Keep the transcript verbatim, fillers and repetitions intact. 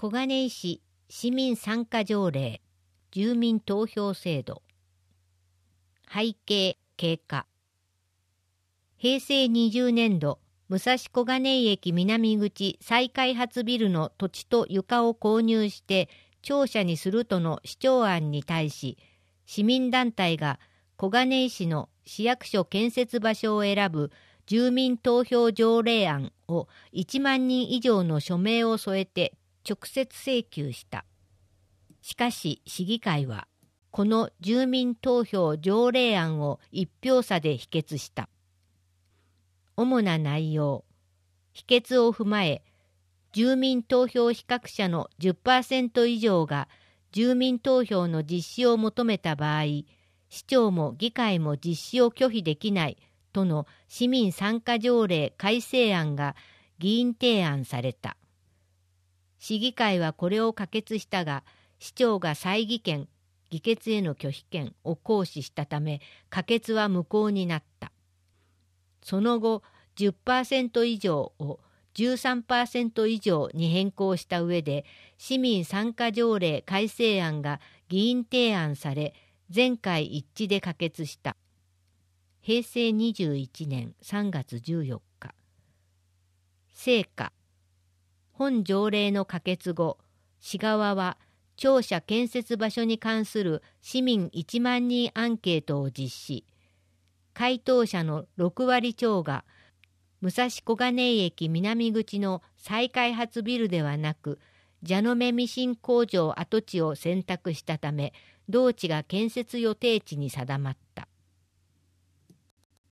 小金井市市民参加条例、住民投票制度。背景経過。へいせいにじゅうねんど、武蔵小金井駅南口再開発ビルの土地と床を購入して庁舎にするとの市長案に対し、市民団体が小金井市の市役所建設場所を選ぶ住民投票条例案をいちまんにん以上の署名を添えて直接請求した。しかし市議会はこの住民投票条例案を一票差で否決した。主な内容。否決を踏まえ、住民投票比較者の じゅっパーセント 以上が住民投票の実施を求めた場合、市長も議会も実施を拒否できないとの市民参加条例改正案が議員提案された。市議会はこれを可決したが、市長が再議権、議決への拒否権を行使したため、可決は無効になった。その後、じゅっパーセント 以上を じゅうさんパーセント 以上に変更した上で、市民参加条例改正案が議員提案され、全会一致で可決した。へいせいにじゅういちねんさんがつじゅうよっか。成果。本条例の可決後、市側は庁舎建設場所に関する市民いちまんにんアンケートを実施。回答者のろくわりちょうが、武蔵小金井駅南口の再開発ビルではなく、蛇の目ミシン工場跡地を選択したため、同地が建設予定地に定まった。